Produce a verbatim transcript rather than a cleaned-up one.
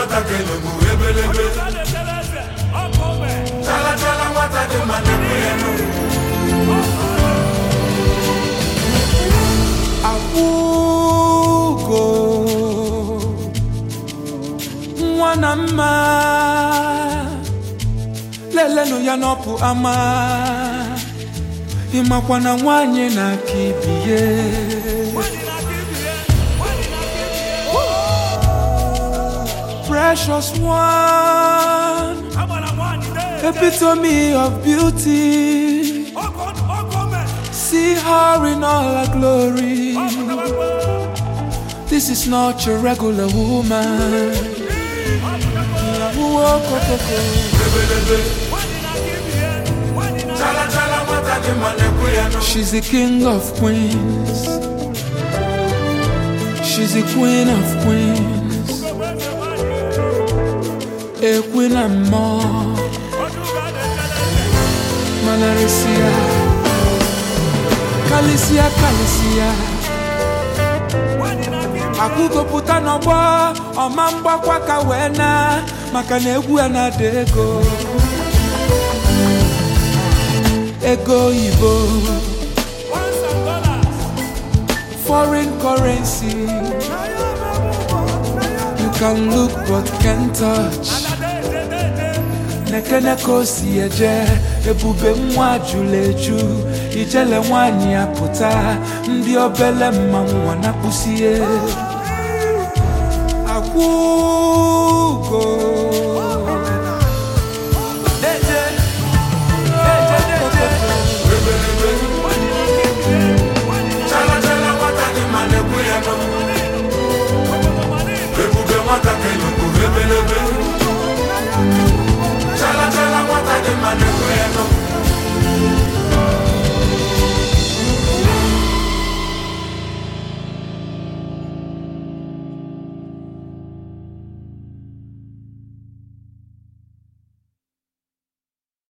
nwata kele mu ebelebe chala chala nwata dị ma na-ekwe ya n'ụwa akwụgo nwa na mma lelenu ya n'ọpụ ama ịmakwa na nwanyị na-aka ibiye precious one, epitome of beauty. See her in all her glory. This is not your regular woman. She's the king of queens. She's the queen of queens. A queen and more. Manarisia, Kalisia, Kalisia. Akugo puta no boy, o mamba kwa kawena, makane guana dego. Ego Ibo, foreign currency. You can look but can't touch. Nekene kosi eje ebube mwa juleju ijele nwanyị apụta ndị obele mmanwụ wanakpusie akwụgo deje deje deje chala chala nwata dị ma na-ekwe ya n'ụwa ebube nwata kele mu ebelebe